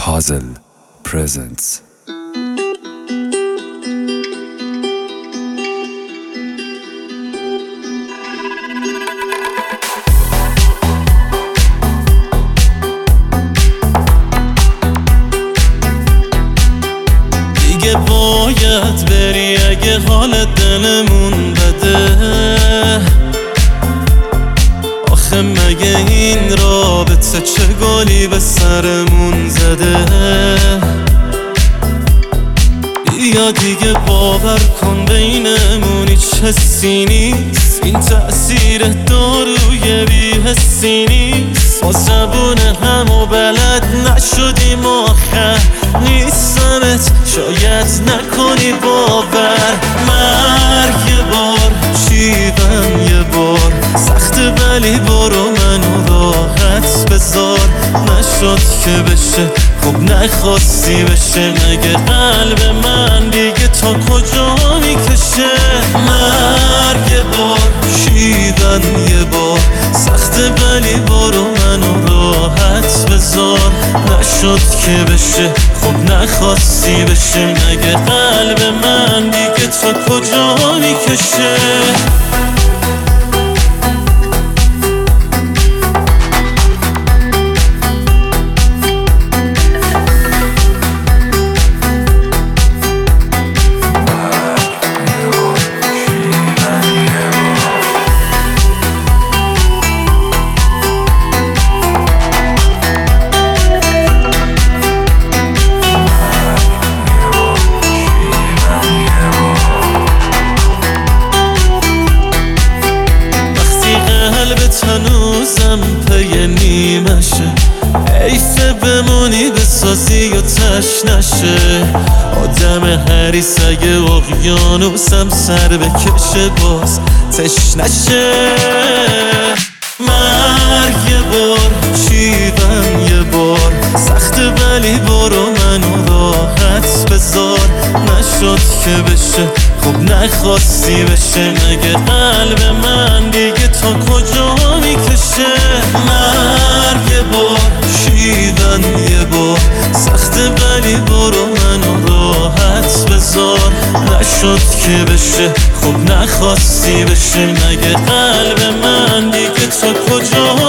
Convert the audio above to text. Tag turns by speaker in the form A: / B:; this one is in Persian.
A: Puzzle presents.
B: دیگه باید بری اگه حال دلمون بده. آخه مگه این رابطه چه گلی به سرمون زده. یا دیگه باور کن بینمون هیچ حسی نیست، این تأثیر داروی بی‌حسی نیست. ما زبون همو بلد نشدیم آخر نیستمت شاید نکنی باور. مرگ یه بار شیون یه بار سخته ولی برو منو راحت بذار. نشد که بشه خب نخواستی بشه، مگه قلب من دیگه تا کجا میکشه. مرگ یه بار شیون یه بار سخته ولی برو منو راحت بذار. نشد که بشه خب نخواستی بشه، مگه قلب من دیگه تا کجا میکشه. هنوزم پی نیمشه، حیفه بمونی بسازی و تش نشه. آدم حریص اگه اقیانوسم سر بکشه باز تش نشه. مرگ یه بار شیون یه بار سخته ولی برو منو راحت بذار. نشد که بشه خب نخواستی بشه، مگه قلب من دیگه تا کجا میکشه. مرگ یه بار شیون یه بار سخته ولی برو منو راحت بذار. نشد که بشه خب نخواستی بشه، مگه قلب من دیگه تا کجا